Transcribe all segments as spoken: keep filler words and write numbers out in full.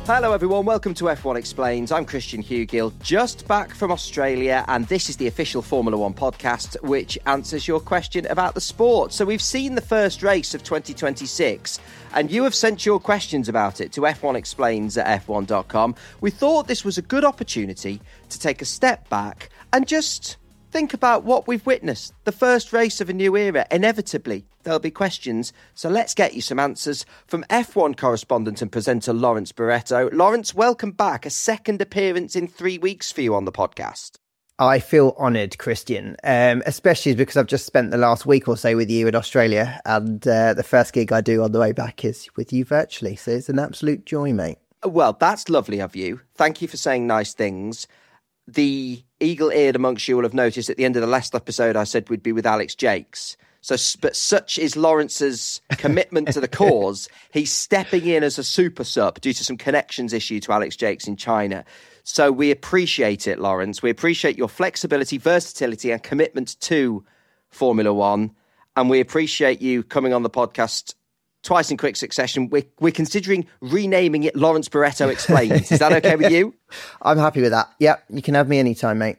Hello everyone, welcome to F one Explains. I'm Christian Hugill, just back from Australia, and this is the official Formula One podcast which answers your question about the sport. So we've seen the first race of twenty twenty-six, and you have sent your questions about it to F one Explains at F one dot com. We thought this was a good opportunity to take a step back and just think about what we've witnessed. The first race of a new era. Inevitably, there'll be questions. So let's get you some answers from F one correspondent and presenter Lawrence Barretto. Lawrence, welcome back. A second appearance in three weeks for you on the podcast. I feel honoured, Christian, um, especially because I've just spent the last week or so with you in Australia, and uh, the first gig I do on the way back is with you virtually. So it's an absolute joy, mate. Well, that's lovely of you. Thank you for saying nice things. The eagle-eared amongst you will have noticed at the end of the last episode I said we'd be with Alex Jakes. So, but such is Lawrence's commitment to the cause. He's stepping in as a super sub due to some connections issue to Alex Jakes in China. So we appreciate it, Lawrence. We appreciate your flexibility, versatility and commitment to Formula One. And we appreciate you coming on the podcast twice in quick succession. We're, we're considering renaming it Lawrence Barretto Explains. Is that okay with you? I'm happy with that. Yep, you can have me anytime, mate.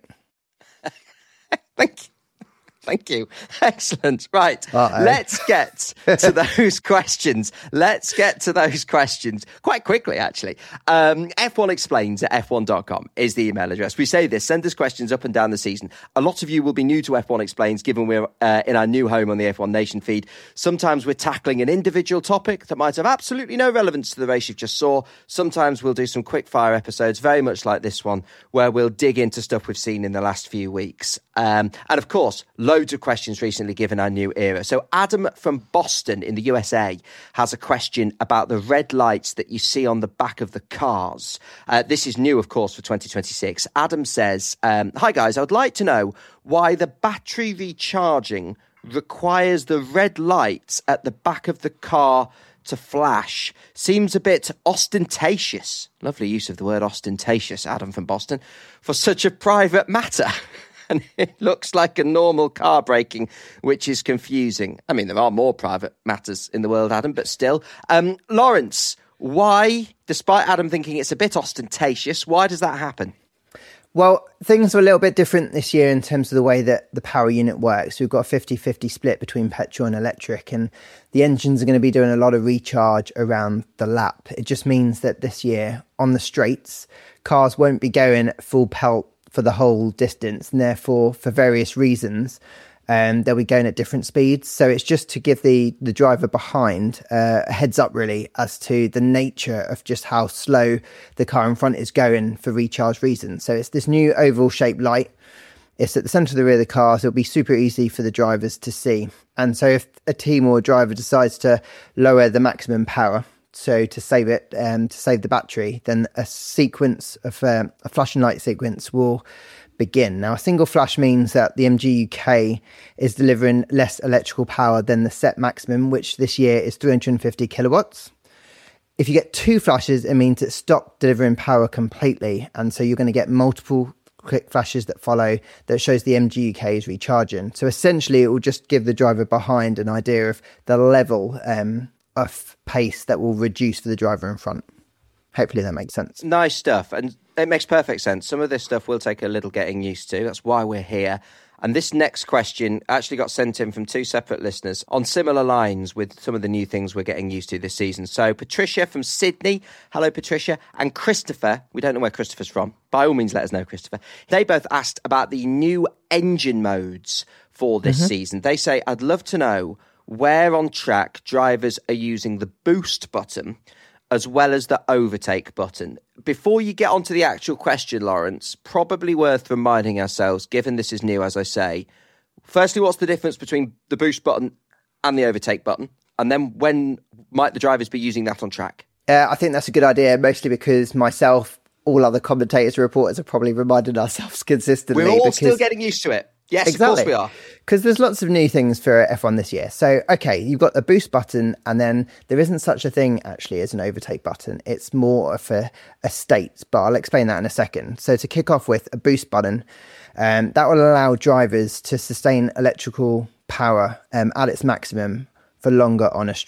Thank you. Thank you. Excellent. Right. Uh-oh. Let's get to those questions. Let's get to those questions quite quickly, actually. Um, F one Explains at F one dot com is the email address. We say this, send us questions up and down the season. A lot of you will be new to F one Explains, given we're uh, in our new home on the F one Nation feed. Sometimes we're tackling an individual topic that might have absolutely no relevance to the race you've just saw. Sometimes we'll do some quick fire episodes, very much like this one, where we'll dig into stuff we've seen in the last few weeks. Um, and of course, loads of questions recently given our new era. So Adam from Boston in the U S A has a question about the red lights that you see on the back of the cars. Uh, this is new, of course, for twenty twenty-six. Adam says, um, hi guys, I would like to know why the battery recharging requires the red lights at the back of the car to flash. Seems a bit ostentatious. Lovely use of the word ostentatious, Adam from Boston, for such a private matter. And it looks like a normal car braking, which is confusing. I mean, there are more private matters in the world, Adam, but still. Um, Lawrence, why, despite Adam thinking it's a bit ostentatious, why does that happen? Well, things are a little bit different this year in terms of the way that the power unit works. We've got a fifty-fifty split between petrol and electric, and the engines are going to be doing a lot of recharge around the lap. It just means that this year on the straights, cars won't be going full pelt for the whole distance, and therefore, for various reasons, um, they'll be going at different speeds. So it's just to give the, the driver behind uh, a heads up, really, as to the nature of just how slow the car in front is going for recharge reasons. So it's this new oval shaped light. It's at the centre of the rear of the car, so it'll be super easy for the drivers to see. And so if a team or a driver decides to lower the maximum power, so to save it, um, to save the battery, then a sequence of um, a flashing light sequence will begin. Now, a single flash means that the M G U K is delivering less electrical power than the set maximum, which this year is three hundred fifty kilowatts. If you get two flashes, it means it stopped delivering power completely. And so you're going to get multiple quick flashes that follow that shows the M G U K is recharging. So essentially, it will just give the driver behind an idea of the level um of pace that will reduce for the driver in front. Hopefully that makes sense. Nice stuff. And it makes perfect sense. Some of this stuff will take a little getting used to. That's why we're here. And this next question actually got sent in from two separate listeners on similar lines with some of the new things we're getting used to this season. So Patricia from Sydney. Hello, Patricia. And Christopher. We don't know where Christopher's from. By all means, let us know, Christopher. They both asked about the new engine modes for this mm-hmm. season. They say, I'd love to know where on track drivers are using the boost button as well as the overtake button. Before you get onto the actual question, Lawrence, probably worth reminding ourselves, given this is new, as I say, firstly, what's the difference between the boost button and the overtake button? And then when might the drivers be using that on track? Uh, I think that's a good idea, mostly because myself, all other commentators and reporters have probably reminded ourselves consistently. We're all because... still getting used to it. Yes, exactly. Of course we are. Because there's lots of new things for F one this year. So, okay, you've got a boost button, and then there isn't such a thing, actually, as an overtake button. It's more of a, a state, but I'll explain that in a second. So to kick off with a boost button, um, that will allow drivers to sustain electrical power um, at its maximum for longer on a straight.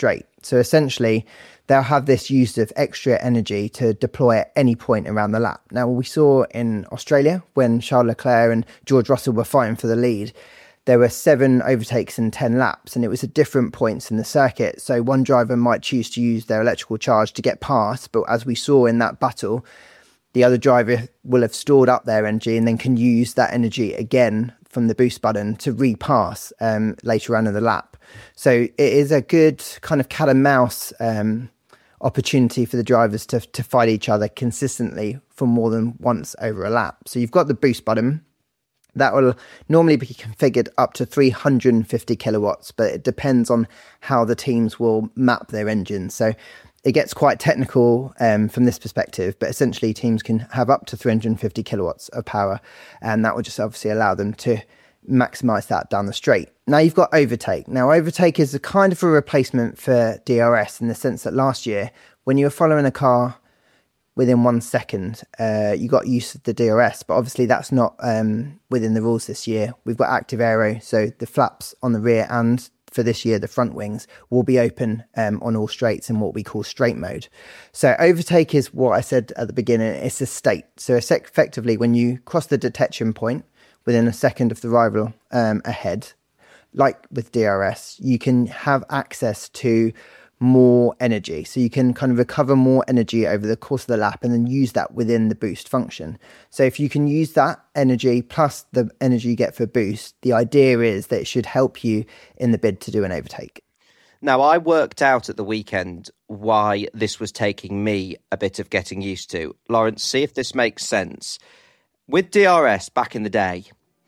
So essentially, they'll have this use of extra energy to deploy at any point around the lap. Now, we saw in Australia when Charles Leclerc and George Russell were fighting for the lead, there were seven overtakes in ten laps, and it was at different points in the circuit. So one driver might choose to use their electrical charge to get past, but as we saw in that battle, the other driver will have stored up their energy and then can use that energy again from the boost button to repass um, later on in the lap. So it is a good kind of cat and mouse um, opportunity for the drivers to, to fight each other consistently for more than once over a lap. So you've got the boost button. That will normally be configured up to three hundred fifty kilowatts, but it depends on how the teams will map their engines. So it gets quite technical um, from this perspective, but essentially teams can have up to three hundred fifty kilowatts of power, and that will just obviously allow them to maximize that down the straight. Now you've got overtake. Now overtake is a kind of a replacement for D R S in the sense that last year, when you were following a car within one second, uh, you got used to the D R S, but obviously that's not um, within the rules this year. We've got active aero, so the flaps on the rear and for this year, the front wings will be open um, on all straights in what we call straight mode. So overtake is what I said at the beginning, it's a state. So it's effectively when you cross the detection point within a second of the rival um, ahead, like with D R S, you can have access to more energy. So you can kind of recover more energy over the course of the lap and then use that within the boost function. So if you can use that energy plus the energy you get for boost, the idea is that it should help you in the bid to do an overtake. Now, I worked out at the weekend why this was taking me a bit of getting used to. Lawrence, see if this makes sense. With D R S back in the day,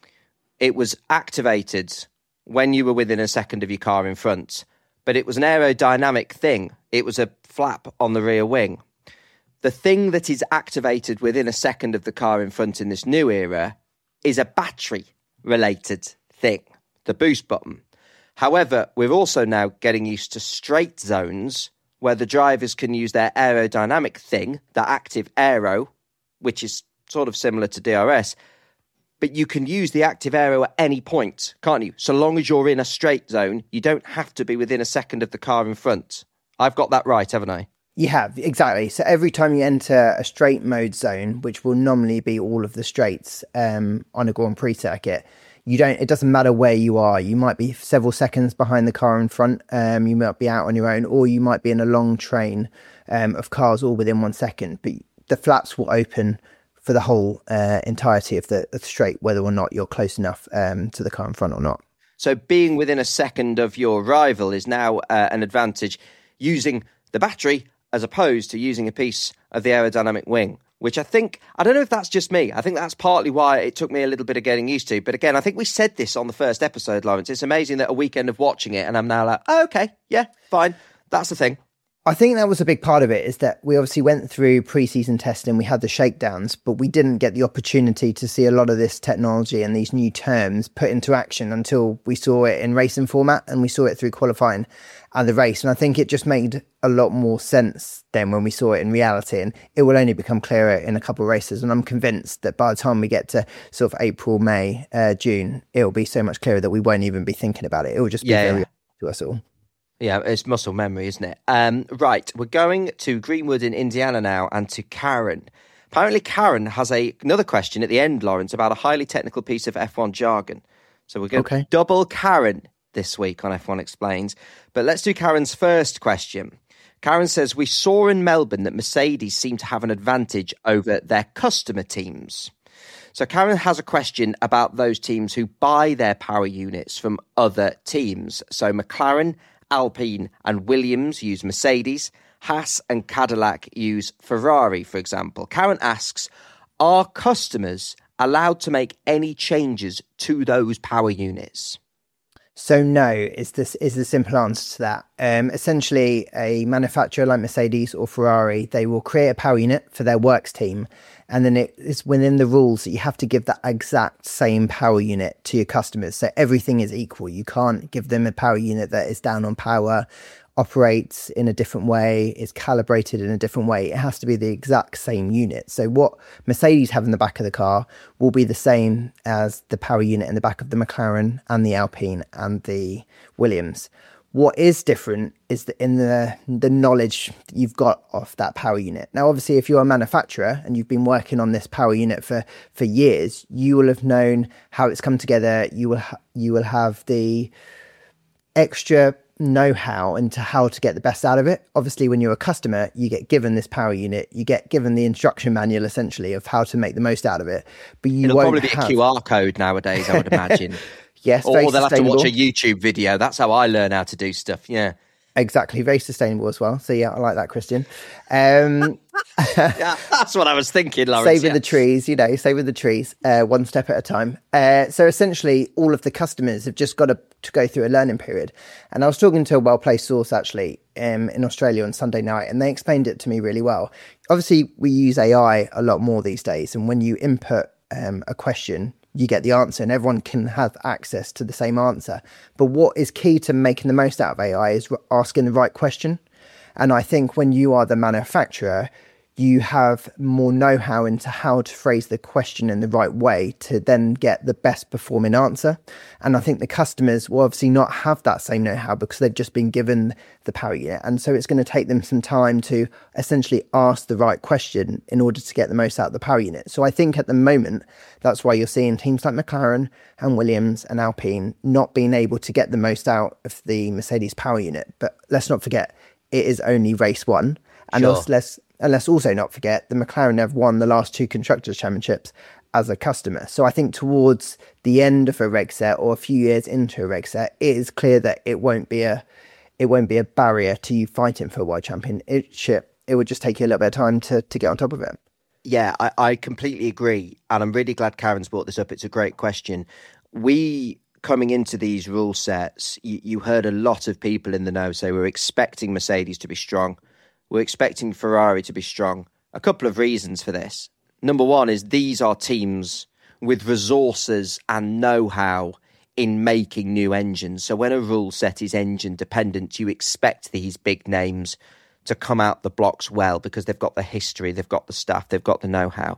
it was activated when you were within a second of your car in front. But it was an aerodynamic thing. It was a flap on the rear wing. The thing that is activated within a second of the car in front in this new era is a battery-related thing, the boost button. However, we're also now getting used to straight zones where the drivers can use their aerodynamic thing, the active aero, which is sort of similar to D R S, but you can use the active aero at any point, can't you? So long as you're in a straight zone, you don't have to be within a second of the car in front. I've got that right, haven't I? You have, exactly. So every time you enter a straight mode zone, which will normally be all of the straights um, on a Grand Prix circuit, you don't. It doesn't matter where you are. You might be several seconds behind the car in front. Um, you might be out on your own, or you might be in a long train um, of cars all within one second. But the flaps will open for the whole uh, entirety of the, of the straight, whether or not you're close enough um, to the car in front or not. So being within a second of your rival is now uh, an advantage using the battery as opposed to using a piece of the aerodynamic wing, which I think, I don't know if that's just me. I think that's partly why it took me a little bit of getting used to. But again, I think we said this on the first episode, Lawrence. It's amazing that a weekend of watching it and I'm now like, oh, okay, yeah, fine. That's the thing. I think that was a big part of it, is that we obviously went through pre-season testing, we had the shakedowns, but we didn't get the opportunity to see a lot of this technology and these new terms put into action until we saw it in racing format and we saw it through qualifying and the race. And I think it just made a lot more sense then when we saw it in reality, and it will only become clearer in a couple of races. And I'm convinced that by the time we get to sort of April, May, uh, June, it'll be so much clearer that we won't even be thinking about it. It will just be yeah, very yeah. to us all. Yeah, it's muscle memory, isn't it? Um, right, we're going to Greenwood in Indiana now and to Karen. Apparently Karen has a, another question at the end, Lawrence, about a highly technical piece of F one jargon. So we're going to okay. double Karen this week on F one Explains. But let's do Karen's first question. Karen says, we saw in Melbourne that Mercedes seemed to have an advantage over their customer teams. So Karen has a question about those teams who buy their power units from other teams. So McLaren, Alpine and Williams use Mercedes. Haas and Cadillac use Ferrari, for example. Karen asks, are customers allowed to make any changes to those power units? So no, is this is the simple answer to that. Um, essentially, a manufacturer like Mercedes or Ferrari, they will create a power unit for their works team, and then it is within the rules that you have to give that exact same power unit to your customers. So everything is equal. You can't give them a power unit that is down on power, operates in a different way, is calibrated in a different way. It has to be the exact same unit. So what Mercedes have in the back of the car will be the same as the power unit in the back of the McLaren and the Alpine and the Williams. What is different is that in the the knowledge that you've got of that power unit. Now, obviously, if you're a manufacturer and you've been working on this power unit for, for years, you will have known how it's come together. You will ha- you will have the extra know-how into how to get the best out of it. Obviously, when you're a customer, you get given this power unit, you get given the instruction manual essentially of how to make the most out of it. But you It'll won't probably be have... a Q R code nowadays, I would imagine. Yes, or they'll have to watch a YouTube video. That's how I learn how to do stuff. Yeah, exactly. Very sustainable as well. So yeah, I like that, Christian. Um, yeah, that's what I was thinking, Lawrence. Saving yeah. the trees, you know, saving the trees, uh, one step at a time. Uh, so essentially, all of the customers have just got to, to go through a learning period. And I was talking to a well-placed source actually um, in Australia on Sunday night, and they explained it to me really well. Obviously, we use A I a lot more these days, and when you input um, a question, you get the answer and everyone can have access to the same answer. But what is key to making the most out of A I is asking the right question. And I think when you are the manufacturer, you have more know-how into how to phrase the question in the right way to then get the best performing answer. And I think the customers will obviously not have that same know-how because they've just been given the power unit. And so it's going to take them some time to essentially ask the right question in order to get the most out of the power unit. So I think at the moment, that's why you're seeing teams like McLaren and Williams and Alpine not being able to get the most out of the Mercedes power unit. But let's not forget, it is only race one. And sure. also let's, and let's also not forget the McLaren have won the last two Constructors' Championships as a customer. So I think towards the end of a reg set or a few years into a reg set, it is clear that it won't be a it won't be a barrier to you fighting for a world championship. It would just take you a little bit of time to, to get on top of it. Yeah, I, I completely agree. And I'm really glad Karen's brought this up. It's a great question. We... Coming into these rule sets, you, you heard a lot of people in the know say we're expecting Mercedes to be strong. We're expecting Ferrari to be strong. A couple of reasons for this. Number one is these are teams with resources and know-how in making new engines. So when a rule set is engine dependent, you expect these big names to come out the blocks well because they've got the history, they've got the staff, they've got the know-how.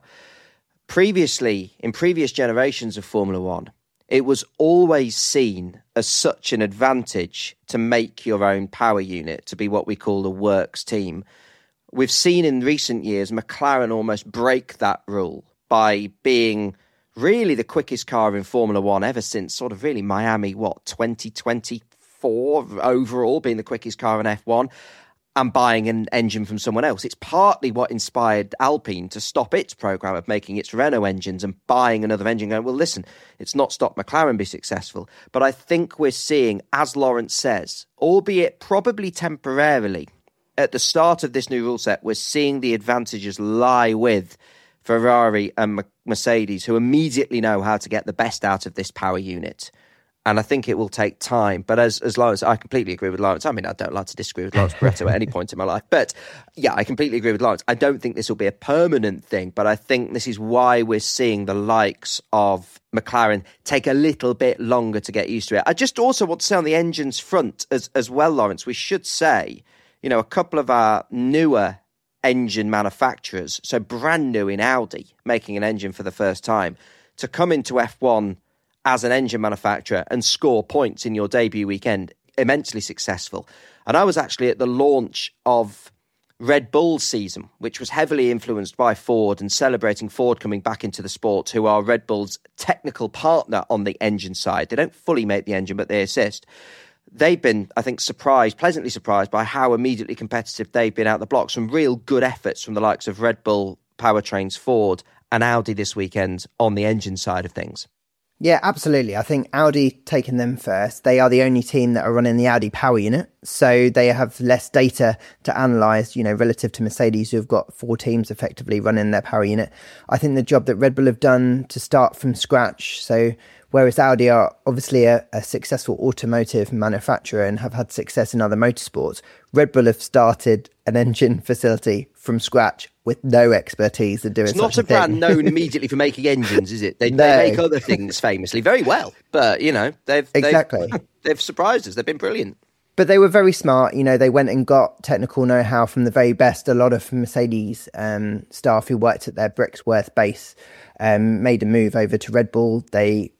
Previously, in previous generations of Formula One, it was always seen as such an advantage to make your own power unit, to be what we call a works team. We've seen in recent years McLaren almost break that rule by being really the quickest car in Formula One ever since sort of really Miami, what, twenty twenty-four overall, being the quickest car in F one. And buying an engine from someone else. It's partly what inspired Alpine to stop its program of making its Renault engines and buying another engine going, well, listen, it's not stopped McLaren be successful. But I think we're seeing, as Lawrence says, albeit probably temporarily, at the start of this new rule set, we're seeing the advantages lie with Ferrari and Mercedes, who immediately know how to get the best out of this power unit. And I think it will take time. But as as Lawrence, I completely agree with Lawrence. I mean, I don't like to disagree with Lawrence Barretto at any point in my life. But yeah, I completely agree with Lawrence. I don't think this will be a permanent thing. But I think this is why we're seeing the likes of McLaren take a little bit longer to get used to it. I just also want to say on the engines front as, as well, Lawrence, we should say, you know, a couple of our newer engine manufacturers, so brand new in Audi, making an engine for the first time, to come into F one as an engine manufacturer and score points in your debut weekend, immensely successful. And I was actually at the launch of Red Bull's season, which was heavily influenced by Ford and celebrating Ford coming back into the sport, who are Red Bull's technical partner on the engine side. They don't fully make the engine, but they assist. They've been, I think, surprised, pleasantly surprised by how immediately competitive they've been out the blocks. Some real good efforts from the likes of Red Bull, Powertrains, Ford and Audi this weekend on the engine side of things. Yeah, absolutely. I think Audi taking them first. They are the only team that are running the Audi power unit. So they have less data to analyse, you know, relative to Mercedes, who have got four teams effectively running their power unit. I think the job that Red Bull have done to start from scratch. So whereas Audi are obviously a, a successful automotive manufacturer and have had success in other motorsports, Red Bull have started an engine facility from scratch with no expertise in doing it's such not a, a brand thing. known immediately for making engines, is it? They, no. they make other things famously very well, but you know they've exactly they've, they've surprised us. They've been brilliant. But they were very smart. You know, they went and got technical know-how from the very best. A lot of Mercedes um, staff who worked at their Brixworth base um, made a move over to Red Bull. They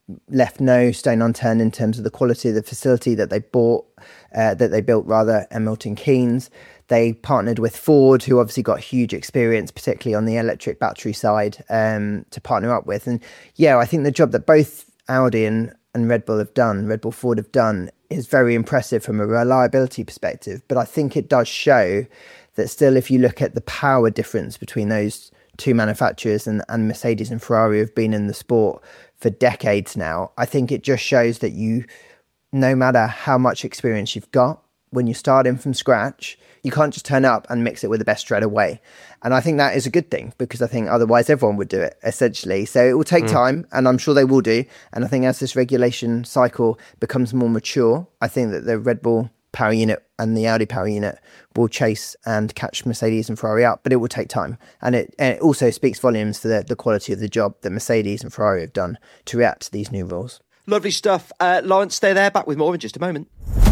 left no stone unturned in terms of the quality of the facility that they bought, uh, that they built rather, at Milton Keynes. They partnered with Ford, who obviously got huge experience, particularly on the electric battery side, um, to partner up with. And yeah, I think the job that both Audi and, and Red Bull have done, Red Bull Ford have done, is very impressive from a reliability perspective. But I think it does show that still, if you look at the power difference between those two manufacturers, and, and Mercedes and Ferrari have been in the sport for decades now, I think it just shows that you, no matter how much experience you've got, when you're starting from scratch, you can't just turn up and mix it with the best straight away. And I think that is a good thing, because I think otherwise everyone would do it, essentially. So it will take mm. time, and I'm sure they will do. And I think as this regulation cycle becomes more mature, I think that the Red Bull power unit and the Audi power unit will chase and catch Mercedes and Ferrari up, but it will take time. And it, and it also speaks volumes for the, the quality of the job that Mercedes and Ferrari have done to react to these new rules. Lovely stuff. Uh, Lawrence, stay there. Back with more in just a moment.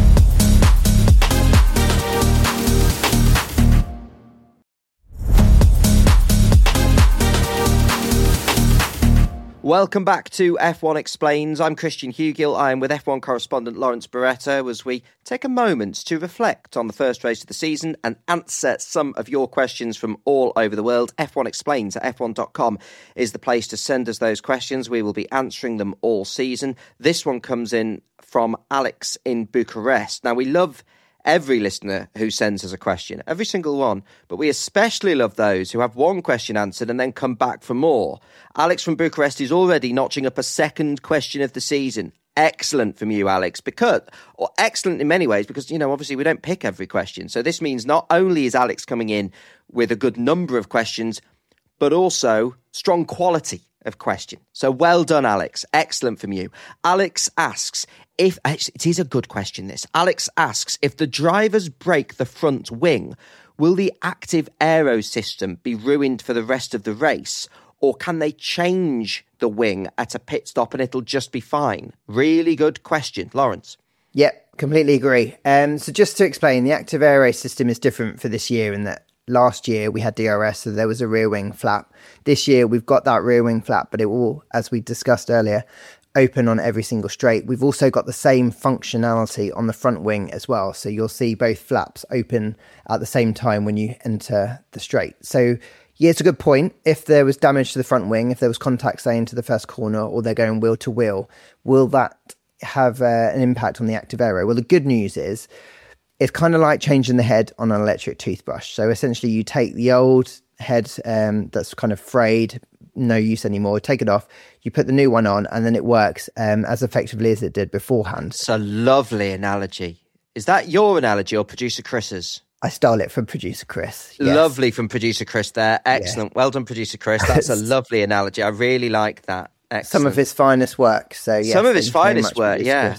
Welcome back to F one Explains. I'm Christian Hugill. I'm with F one correspondent Lawrence Barretto as we take a moment to reflect on the first race of the season and answer some of your questions from all over the world. F one Explains at F one dot com is the place to send us those questions. We will be answering them all season. This one comes in from Alex in Bucharest. Now, we love every listener who sends us a question, every single one, but we especially love those who have one question answered and then come back for more. Alex from Bucharest is already notching up a second question of the season. Excellent from you, Alex, because, or excellent in many ways, because, you know, obviously we don't pick every question. So this means not only is Alex coming in with a good number of questions, but also strong quality of question. So well done, Alex. Excellent from you. Alex asks, if it is a good question, this. Alex asks, if the drivers break the front wing, will the active aero system be ruined for the rest of the race? Or can they change the wing at a pit stop and it'll just be fine? Really good question. Lawrence. Yep, completely agree. Um, so just to explain, the active aero system is different for this year in that last year we had D R S, so there was a rear wing flap. This year we've got that rear wing flap, but it will, as we discussed earlier, open on every single straight. We've also got the same functionality on the front wing as well. So you'll see both flaps open at the same time when you enter the straight. So yeah, it's a good point. If there was damage to the front wing, if there was contact, say, into the first corner, or they're going wheel to wheel, will that have uh, an impact on the active aero? Well, the good news is it's kind of like changing the head on an electric toothbrush. So essentially you take the old head um, that's kind of frayed, no use anymore, take it off, you put the new one on, and then it works um, as effectively as it did beforehand. It's a lovely analogy. Is that your analogy or producer Chris's? I stole it from producer Chris. Yes. Lovely from producer Chris there. Excellent. Yeah. Well done, producer Chris. That's a lovely analogy. I really like that. Excellent. Some of his finest work. So yes, Some of his finest work, yeah.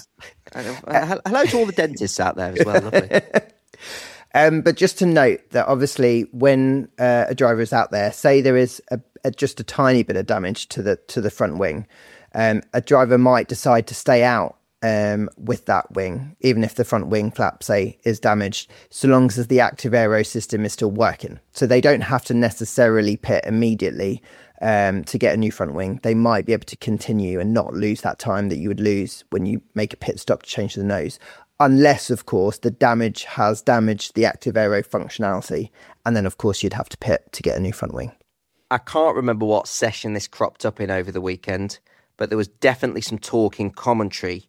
Uh, hello to all the dentists out there as well. Lovely. Um, but just to note that obviously when uh, a driver is out there, say there is a, a, just a tiny bit of damage to the to the front wing, um, a driver might decide to stay out um, with that wing, even if the front wing flap, say, is damaged, so long as the active aero system is still working. So they don't have to necessarily pit immediately um, to get a new front wing. They might be able to continue and not lose that time that you would lose when you make a pit stop to change the nose. Unless, of course, the damage has damaged the active aero functionality. And then, of course, you'd have to pit to get a new front wing. I can't remember what session this cropped up in over the weekend, but there was definitely some talk in commentary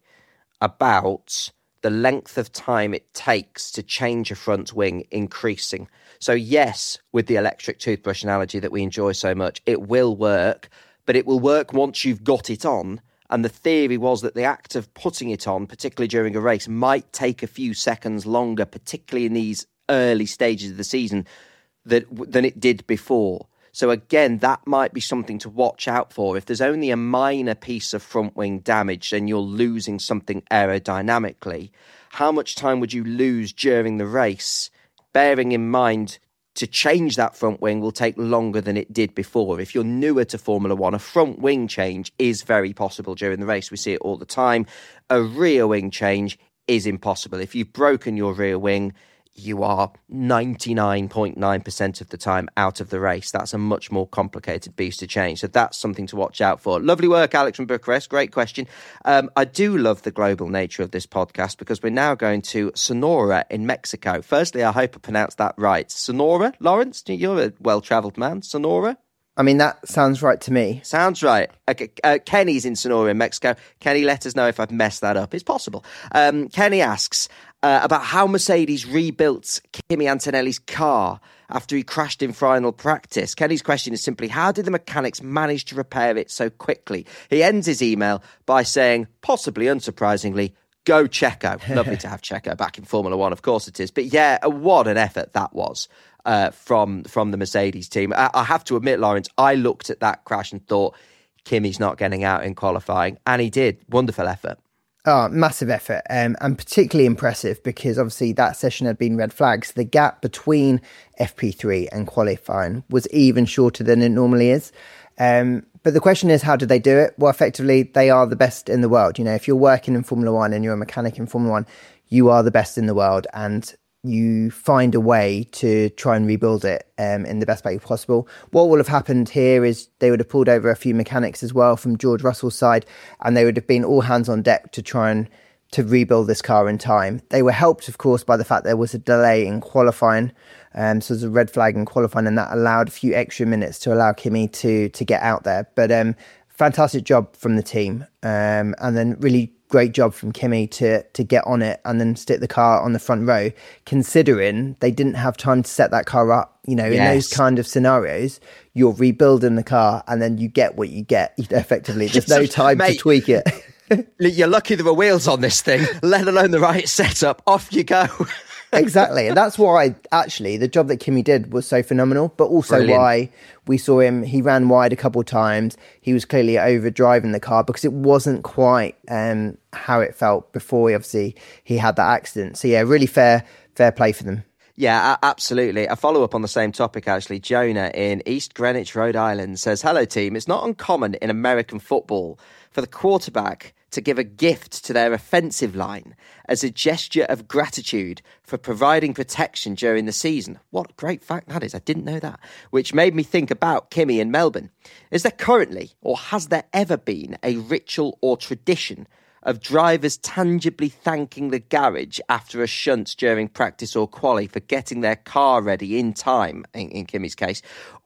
about the length of time it takes to change a front wing increasing. So, yes, with the electric toothbrush analogy that we enjoy so much, it will work, but it will work once you've got it on. And the theory was that the act of putting it on, particularly during a race, might take a few seconds longer, particularly in these early stages of the season, that, than it did before. So again, that might be something to watch out for. If there's only a minor piece of front wing damage and you're losing something aerodynamically, how much time would you lose during the race, bearing in mind to change that front wing will take longer than it did before. If you're newer to Formula One, a front wing change is very possible during the race. We see it all the time. A rear wing change is impossible. If you've broken your rear wing, you are ninety-nine point nine percent of the time out of the race. That's a much more complicated beast to change. So that's something to watch out for. Lovely work, Alex from Bucharest. Great question. Um, I do love the global nature of this podcast because we're now going to Sonora in Mexico. Firstly, I hope I pronounced that right. Sonora, Lawrence, you're a well-travelled man. Sonora? I mean, that sounds right to me. Sounds right. Okay, uh, Kenny's in Sonora in Mexico. Kenny, let us know if I've messed that up. It's possible. Um, Kenny asks uh, about how Mercedes rebuilt Kimi Antonelli's car after he crashed in final practice. Kenny's question is simply, how did the mechanics manage to repair it so quickly? He ends his email by saying, possibly unsurprisingly, go Checo. Lovely to have Checo back in Formula One, of course it is. But yeah, what an effort that was. Uh, from from the Mercedes team. I, I have to admit, Lawrence, I looked at that crash and thought, Kimi's not getting out in qualifying, and he did. Wonderful effort. Oh, massive effort, um, and particularly impressive because obviously that session had been red flags. The gap between F P three and qualifying was even shorter than it normally is. Um, but the question is, how did they do it? Well, effectively, they are the best in the world. You know, if you're working in Formula One and you're a mechanic in Formula One, you are the best in the world, and you find a way to try and rebuild it um, in the best way possible. What will have happened here is they would have pulled over a few mechanics as well from George Russell's side, and they would have been all hands on deck to try and to rebuild this car in time. They were helped, of course, by the fact there was a delay in qualifying. Um, so there's a red flag in qualifying, and that allowed a few extra minutes to allow Kimi to to get out there. But um, fantastic job from the team, um, and then really great job from Kimi to to get on it and then stick the car on the front row, considering they didn't have time to set that car up. You know, yes. In those kind of scenarios, you're rebuilding the car and then you get what you get, effectively. There's no time Mate, to tweak it. You're lucky there were wheels on this thing, let alone the right setup. Off you go. Exactly. And that's why, actually, the job that Kimi did was so phenomenal, but also Brilliant. Why we saw him, he ran wide a couple of times. He was clearly over driving the car because it wasn't quite um, how it felt before, he, obviously, he had that accident. So, yeah, really fair, fair play for them. Yeah, absolutely. A follow-up on the same topic, actually. Jonah in East Greenwich, Rhode Island says, hello, team. It's not uncommon in American football for the quarterback to give a gift to their offensive line as a gesture of gratitude for providing protection during the season. What a great fact that is. I didn't know that. Which made me think about Kimi in Melbourne. Is there currently, or has there ever been, a ritual or tradition of drivers tangibly thanking the garage after a shunt during practice or quali for getting their car ready in time, in, in Kimi's case,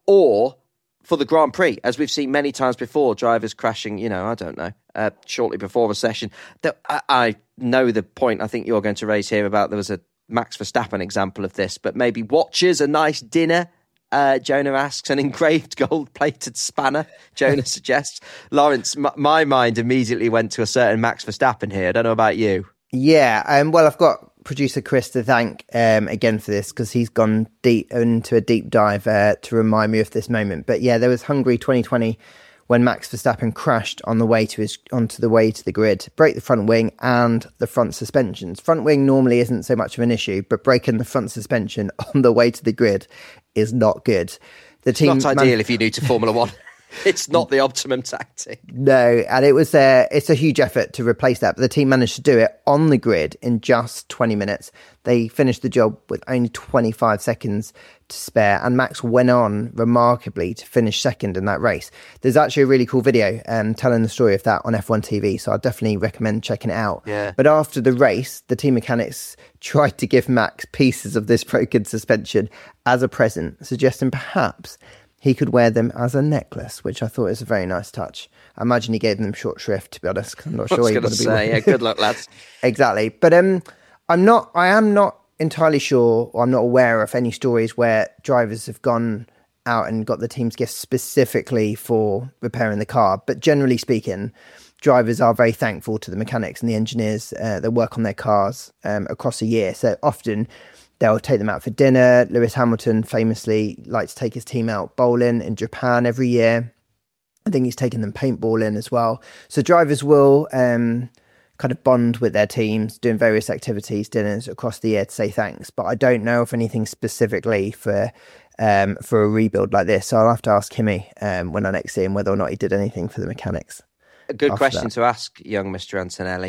or for the Grand Prix, as we've seen many times before, drivers crashing, you know, I don't know, uh, shortly before a session. That I, I know the point I think you're going to raise here about there was a Max Verstappen example of this, but maybe watches a nice dinner, uh, Jonah asks, an engraved gold-plated spanner, Jonah suggests. Lawrence, m- my mind immediately went to a certain Max Verstappen here. I don't know about you. Yeah, um, well, I've got producer Chris to thank um, again for this because he's gone deep into a deep dive uh, to remind me of this moment. But yeah, there was Hungary twenty twenty when Max Verstappen crashed on the way to his onto the way to the grid, broke the front wing and the front suspensions. Front wing normally isn't so much of an issue, but breaking the front suspension on the way to the grid is not good. The team it's not ideal man- if you're new to Formula One. It's not the optimum tactic. No, and it was uh, it's a huge effort to replace that, but the team managed to do it on the grid in just twenty minutes. They finished the job with only twenty-five seconds to spare, and Max went on remarkably to finish second in that race. There's actually a really cool video um, telling the story of that on F one T V, so I definitely recommend checking it out. Yeah. But after the race, the team mechanics tried to give Max pieces of this broken suspension as a present, suggesting perhaps he could wear them as a necklace, which I thought is a very nice touch. I imagine he gave them short shrift, to be honest. I'm not sure. I was going to say, yeah, good luck, lads. Exactly. But um, I'm not, I am not entirely sure, or I'm not aware of any stories where drivers have gone out and got the team's gift specifically for repairing the car. But generally speaking, drivers are very thankful to the mechanics and the engineers uh, that work on their cars um, across a year. So often they'll take them out for dinner. Lewis Hamilton famously likes to take his team out bowling in Japan every year. I think he's taken them paintballing as well. So drivers will um, kind of bond with their teams, doing various activities, dinners across the year to say thanks. But I don't know of anything specifically for um, for a rebuild like this. So I'll have to ask Kimi um, when I next see him whether or not he did anything for the mechanics. A good question that. to ask young Mister Antonelli.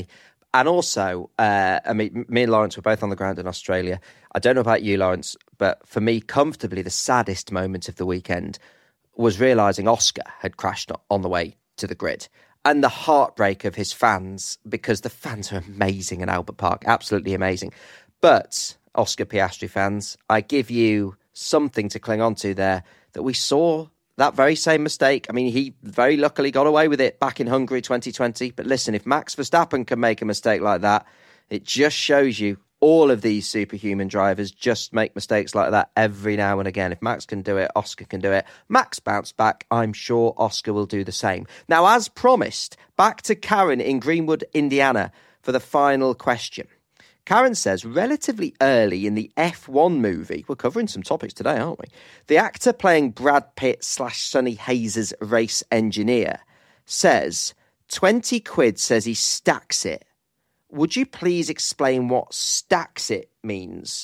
And also, uh, I mean, me and Lawrence were both on the ground in Australia. I don't know about you, Lawrence, but for me, comfortably, the saddest moment of the weekend was realising Oscar had crashed on the way to the grid. And the heartbreak of his fans, because the fans are amazing in Albert Park, absolutely amazing. But, Oscar Piastri fans, I give you something to cling on to there, that we saw that very same mistake. I mean, he very luckily got away with it back in Hungary twenty twenty. But listen, if Max Verstappen can make a mistake like that, it just shows you all of these superhuman drivers just make mistakes like that every now and again. If Max can do it, Oscar can do it. Max bounced back. I'm sure Oscar will do the same. Now, as promised, back to Karen in Greenwood, Indiana, for the final question. Karen says, relatively early in the F one movie, we're covering some topics today, aren't we? The actor playing Brad Pitt slash Sonny Hayes' race engineer says, twenty quid says he stacks it. Would you please explain what stacks it means?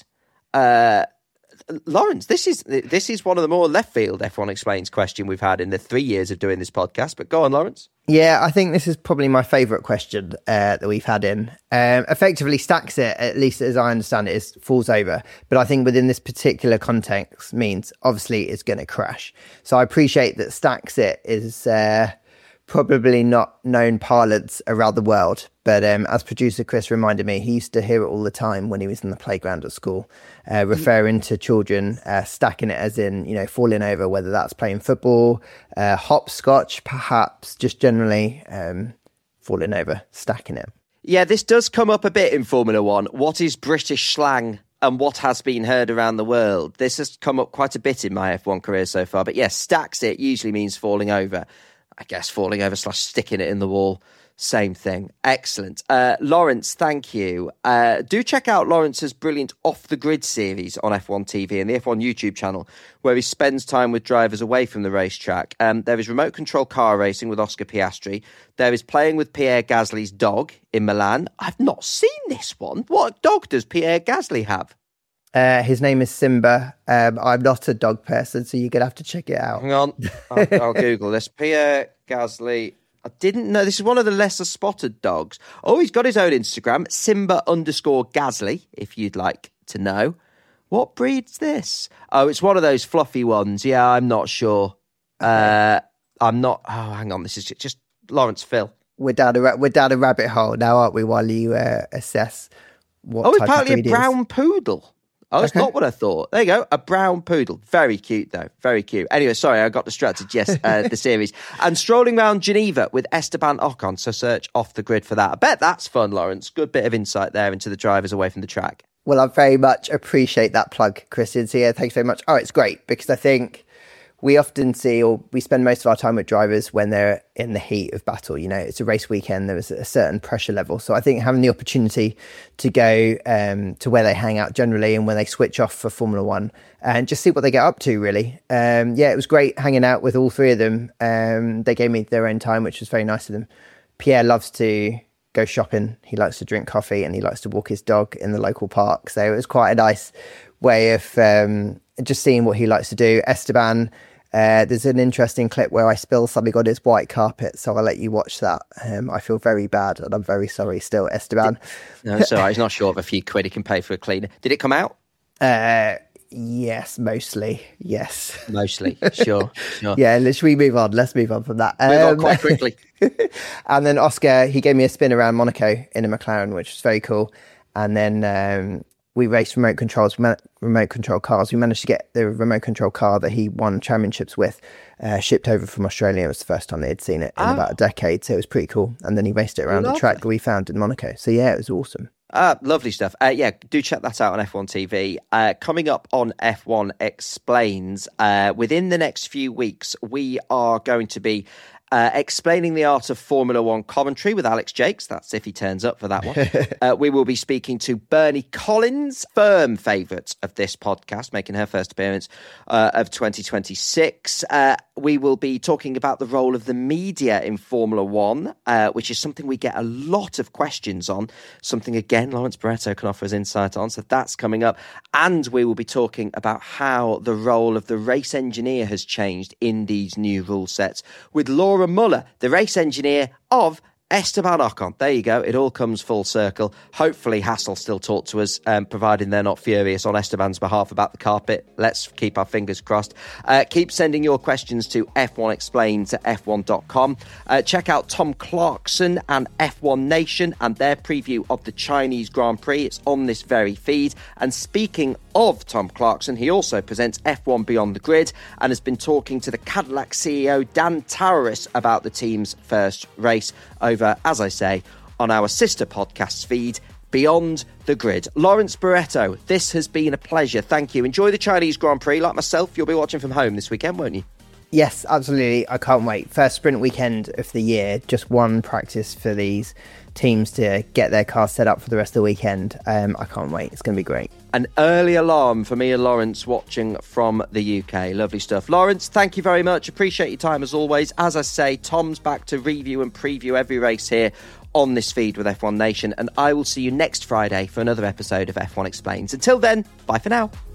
Uh, Lawrence, this is this is one of the more left field F one Explains question we've had in the three years of doing this podcast. But go on, Lawrence. Yeah, I think this is probably my favourite question uh, that we've had in. Um, effectively stacks it, at least as I understand it, is falls over. But I think within this particular context means obviously it's going to crash. So I appreciate that stacks it is uh, probably not known parlance around the world. But um, as producer Chris reminded me, he used to hear it all the time when he was in the playground at school, uh, referring to children uh, stacking it as in, you know, falling over, whether that's playing football, uh, hopscotch, perhaps, just generally um, falling over, stacking it. Yeah, this does come up a bit in Formula One. What is British slang and what has been heard around the world? This has come up quite a bit in my F one career so far. But yes, stacks it usually means falling over. I guess falling over slash sticking it in the wall. Same thing. Excellent. Uh, Lawrence, thank you. Uh, do check out Lawrence's brilliant Off the Grid series on F one T V and the F one YouTube channel, where he spends time with drivers away from the racetrack. Um, there is remote control car racing with Oscar Piastri. There is playing with Pierre Gasly's dog in Milan. I've not seen this one. What dog does Pierre Gasly have? Uh, his name is Simba. Um, I'm not a dog person, so you're going to have to check it out. Hang on. I'll, I'll Google this. Pierre Gasly. I didn't know. This is one of the lesser spotted dogs. Oh, he's got his own Instagram, Simba underscore Gasly, if you'd like to know. What breed's this? Oh, it's one of those fluffy ones. Yeah, I'm not sure. Uh, I'm not. Oh, hang on. This is just, just Lawrence Phil. We're down a we're down a rabbit hole now, aren't we? While you uh, assess what. Oh, type it's partly of breed a brown is. poodle. Oh, that's okay. Not what I thought. There you go. A brown poodle. Very cute, though. Very cute. Anyway, sorry, I got distracted. Yes, uh, the series. And strolling around Geneva with Esteban Ocon. So search Off the Grid for that. I bet that's fun, Lawrence. Good bit of insight there into the drivers away from the track. Well, I very much appreciate that plug, Christian. So yeah, thanks very much. Oh, it's great because I think we often see, or we spend most of our time with drivers when they're in the heat of battle. You know, it's a race weekend. There is a certain pressure level. So I think having the opportunity to go um, to where they hang out generally and when they switch off for Formula One and just see what they get up to, really. Um, yeah, it was great hanging out with all three of them. Um, they gave me their own time, which was very nice of them. Pierre loves to go shopping. He likes to drink coffee and he likes to walk his dog in the local park. So it was quite a nice way of um, just seeing what he likes to do. Esteban, Uh, there's an interesting clip where I spill something on his white carpet, so I'll let you watch that. Um, I feel very bad, and I'm very sorry still, Esteban. No, sorry, he's not sure of a few quid he can pay for a cleaner. Did it come out? Uh, yes, mostly, yes. Mostly, sure, sure. Yeah, let's we move on. Let's move on from that. Move um, on quite quickly. And then Oscar, he gave me a spin around Monaco in a McLaren, which was very cool. And then um, we raced remote controls, remote control cars. We managed to get the remote control car that he won championships with uh, shipped over from Australia. It was the first time they had seen it in oh. about a decade, so it was pretty cool. And then he raced it around Lovely. the track that we found in Monaco. So yeah, it was awesome. Ah, lovely stuff. Uh, yeah, do check that out on F one T V. Uh, coming up on F one Explains, uh, within the next few weeks, we are going to be Uh, explaining the art of Formula One commentary with Alex Jakes. That's if he turns up for that one. uh, we will be speaking to Bernie Collins, firm favourite of this podcast, making her first appearance uh, of twenty twenty-six. Uh, we will be talking about the role of the media in Formula One, uh, which is something we get a lot of questions on. Something, again, Lawrence Barretto can offer us insight on. So that's coming up. And we will be talking about how the role of the race engineer has changed in these new rule sets with Laura Muller, the race engineer of Esteban Ocon. There you go. It all comes full circle. Hopefully Haas will still talk to us, um, providing they're not furious on Esteban's behalf about the carpet. Let's keep our fingers crossed. Uh, keep sending your questions to F one Explains at F one dot com. Uh, check out Tom Clarkson and F one Nation and their preview of the Chinese Grand Prix. It's on this very feed. And speaking of Tom Clarkson, he also presents F one Beyond the Grid and has been talking to the Cadillac C E O Dan Tararis about the team's first race over, as I say, on our sister podcast feed, Beyond the Grid. Lawrence Barretto, this has been a pleasure. Thank you. Enjoy the Chinese Grand Prix. Like myself, you'll be watching from home this weekend, won't you? Yes, absolutely. I can't wait. First sprint weekend of the year. Just one practice for these teams to get their cars set up for the rest of the weekend. Um, I can't wait. It's going to be great. An early alarm for me and Lawrence watching from the U K. Lovely stuff. Lawrence, thank you very much. Appreciate your time as always. As I say, Tom's back to review and preview every race here on this feed with F one Nation. And I will see you next Friday for another episode of F one Explains. Until then, bye for now.